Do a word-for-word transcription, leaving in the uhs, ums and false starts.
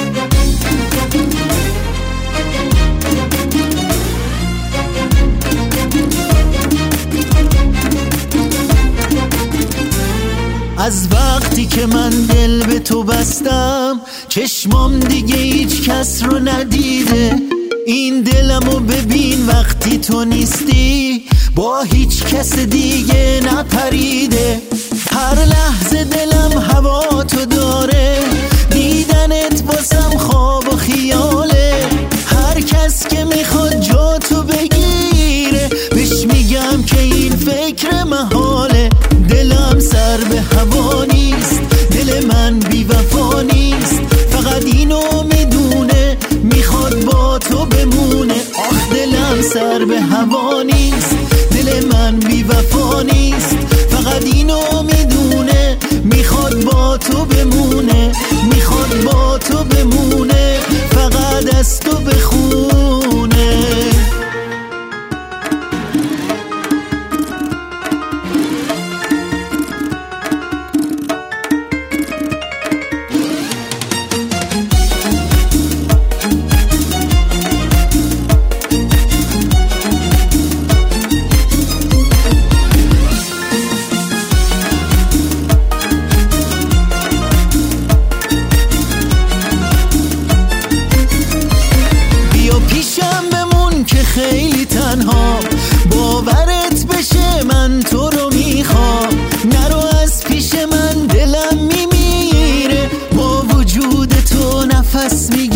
از وقتی که من دل به تو بستم چشمام دیگه هیچ کس رو ندیده. این دلمو ببین وقتی تو نیستی با هیچ کس دیگه نپریده. هر لحظه دلم هوا تو داره، دیدنت واسم خواب و خیاله. هر کس که میخواد جا تو بگیره بهش میگم که این فکر محاله. دلم سر به هوا نیست، دل من بی وفا نیست، فقط اینو میدونه میخواد با تو بمونه. آخ دلم سر به هوا نیست، دل من بی وفا نیست، فقط اینو میدونه میخواد با تو بمونه، میخواد با تو بمونه، فقط از تو بخونه. خیلی تنها باورت بشه من تو رو میخوام، نرو از پیش من دلم میمیره، با وجود تو نفس میگیره.